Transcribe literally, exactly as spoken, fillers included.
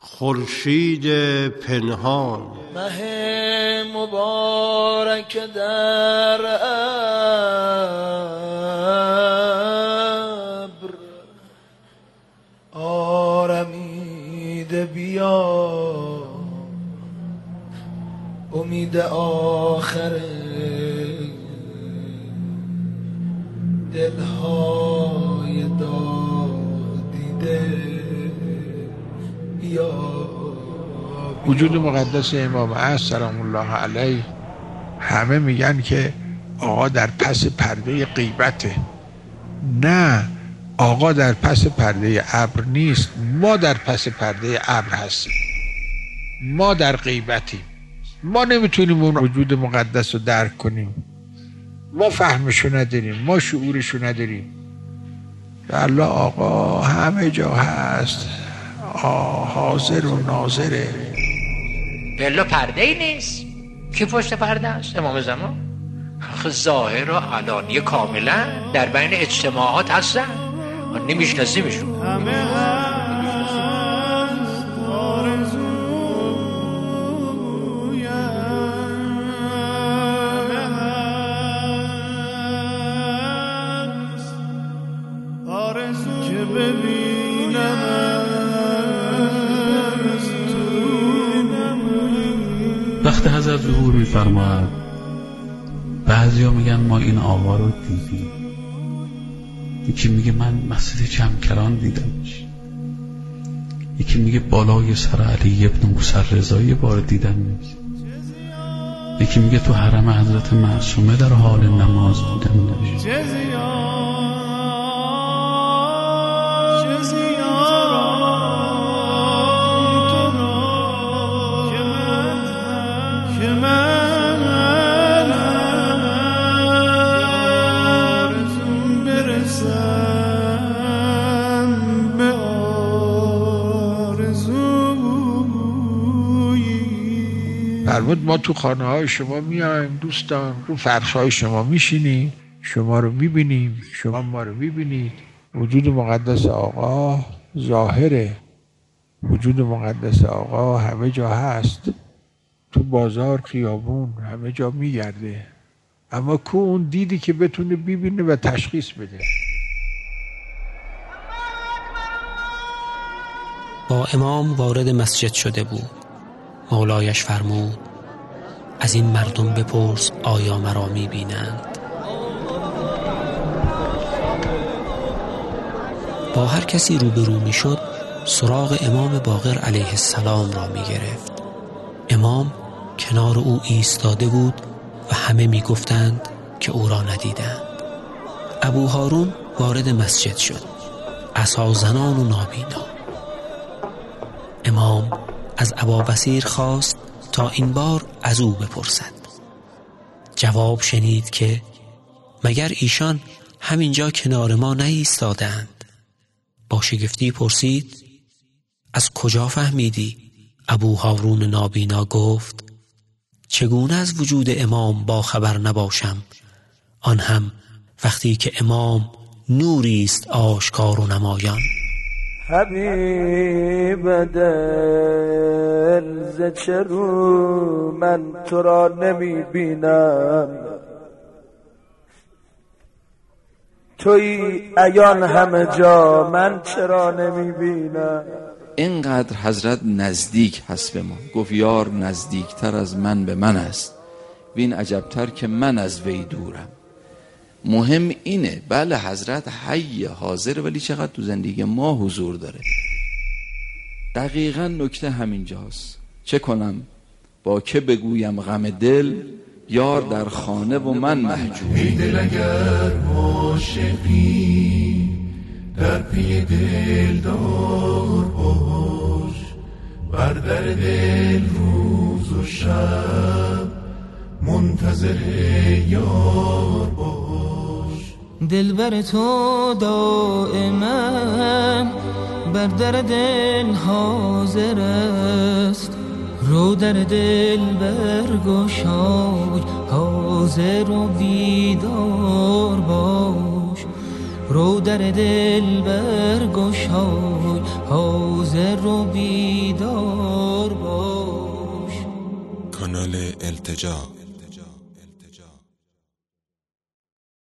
خورشید پنهان، مه مبارک در ابر آرمیده بیا، امید آخر دلهای دادیده بیا. وجود مقدس امام عصر سلام الله علیه، همه میگن که آقا در پس پرده غیبته. نه، آقا در پس پرده ابر نیست، ما در پس پرده ابر هستیم، ما در غیبتیم، ما نمیتونیم اون وجود مقدس رو درک کنیم، ما فهمشو نداریم، ما شعورشو نداریم. الله آقا همه جا هست، حاضر و ناظره. بلا پرده ای نیست که پشت پرده است امام زمان. آخه ظاهر و علانیه کاملا در بین اجتماعات هستن، نمیشناسیمشون. همه هست آرزویم، هست آرزو که ببینم. وقتی حضرت ظهور می‌فرماید، بعضیا میگن ما این آقا رو دیدیم، یکی میگه من مسجد جمکران دیدمش، یکی میگه بالای سر علی ابن موسی رضایی بار دیدمش، یکی میگه تو حرم حضرت معصومه در حال نماز بودمش. فرمود ما تو خانه های شما میایم دوستان، رو فرش های شما میشینیم، شما رو میبینیم، شما ما رو میبینید. وجود مقدس آقا ظاهره، وجود مقدس آقا همه جا هست، تو بازار خیابون همه جا میگرده، اما کو اون دیدی که بتونه ببینه و تشخیص بده. با امام وارد مسجد شده بود. مولایش فرمود از این مردم بپرس آیا مرا می‌بینند. با هر کسی روبرو می‌شد سراغ امام باقر علیه السلام را می‌گرفت. امام کنار او ایستاده بود و همه می‌گفتند که او را ندیدند. ابو هارون وارد مسجد شد، عصا زنان و نابینا. امام از ابابصیر خواست تا این بار از او بپرسد. جواب شنید که مگر ایشان همینجا کنار ما نایستادند؟ با شگفتی پرسید از کجا فهمیدی؟ ابو هارون نابینا گفت چگونه از وجود امام با خبر نباشم، آن هم وقتی که امام نوری است آشکار و نمایان. حبیب دل ز چه رو من تو را نمی بینم، توی عیان همه جا من چرا نمی بینم. اینقدر حضرت نزدیک هست به ما، گفت یار نزدیکتر از من به من است، وین عجبتر که من از وی دورم. مهم اینه، بله حضرت حی حاضر، ولی چقدر تو زندگی ما حضور داره. دقیقا نکته همینجاست. چه کنم با که بگویم غم دل، یار در خانه و من محجوب. ای دل اگر عاشقی در پی دل دار باش، بر در دل روز و شب منتظر یار باش. دلبر تو دائما بر در دل حاضر است، رو در دل برگشای حاضر و بیدار باش. رو در دل برگشای حاضر و بیدار کانال التجا.